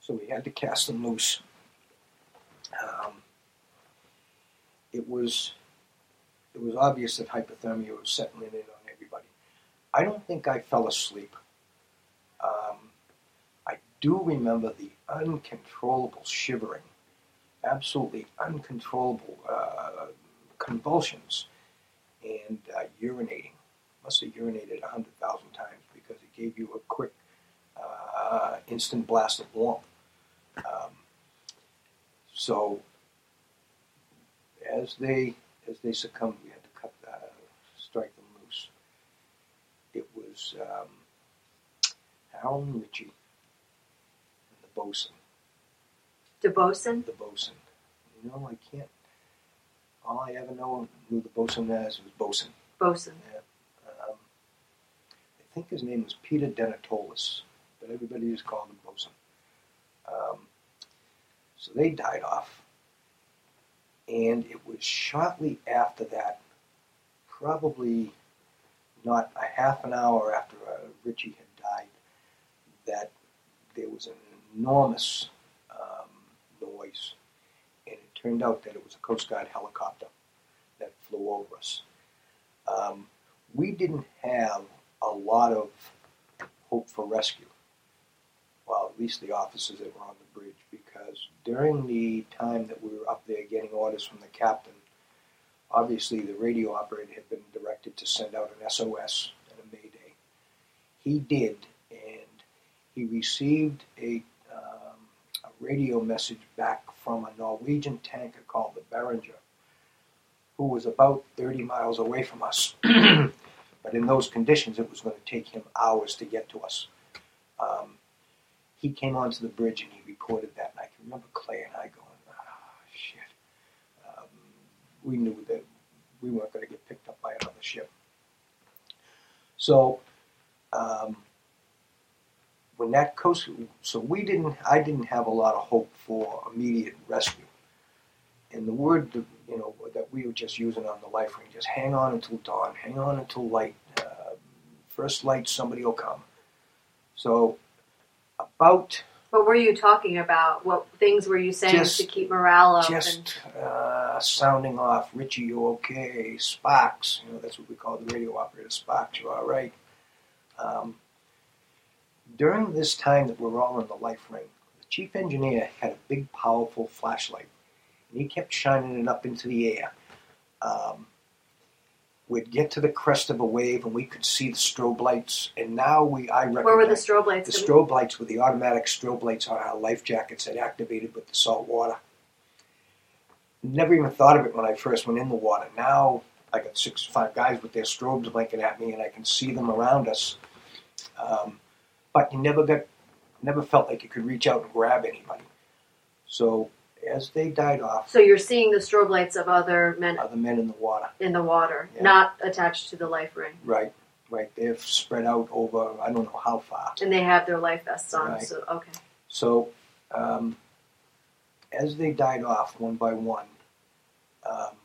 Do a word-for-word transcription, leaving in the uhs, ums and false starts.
So we had to cast them loose. Um, it was it was obvious that hypothermia was settling in on everybody. I don't think I fell asleep. Um, I do remember the uncontrollable shivering, absolutely uncontrollable uh, convulsions, and uh, urinating. Must have urinated a hundred thousand times because it gave you a quick, uh, instant blast of warmth. Um, so as they as they succumbed, we had to cut, uh, strike them loose. It was um, Harold and Richie and the bosun. The bosun? The bosun. You know, I can't. All I ever know knew the bosun as was bosun. Bosun. Yeah. Um, I think his name was Peter Denatolis, but everybody just called him bosun. Um, so they died off. And it was shortly after that, probably not a half an hour after uh, Richie had died, that there was an enormous um, noise. And it turned out that it was a Coast Guard helicopter that flew over us. Um, we didn't have a lot of hope for rescue. Well, at least the officers that were on the bridge, because during the time that we were up there getting orders from the captain, obviously the radio operator had been directed to send out an S O S and a mayday. He did, and he received a, um, a radio message back from a Norwegian tanker called the Beringer, who was about thirty miles away from us. But in those conditions, it was going to take him hours to get to us. Um, he came onto the bridge and he reported that. And I can remember Clay and I going, ah, shit. Um, we knew that we weren't going to get picked up by another ship. So, um, when that coast, so we didn't, I didn't have a lot of hope for immediate rescue. And the word, that, you know, that we were just using on the life ring, just hang on until dawn, hang on until light. Uh, first light, somebody will come. So, about... What were you talking about? What things were you saying just, to keep morale up? Just uh, sounding off, Richie, you okay? Sparks, you know, that's what we call the radio operator, Sparks, you all right? Um, during this time that we were all in the life ring, the chief engineer had a big, powerful flashlight. And he kept shining it up into the air. Um, we'd get to the crest of a wave, and we could see the strobe lights. And now we, I recognize... Where were the strobe lights? The strobe lights were the automatic strobe lights on our life jackets that activated with the salt water. Never even thought of it when I first went in the water. Now I got six, five guys with their strobes blinking at me, and I can see them around us. Um, but you never got, never felt like you could reach out and grab anybody. So... as they died off... So you're seeing the strobe lights of other men... Other men in the water. In the water, yeah. Not attached to the life ring. Right, right. They've spread out over, I don't know how far. And they have their life vests on, right. so, okay. So, um, as they died off one by one, um,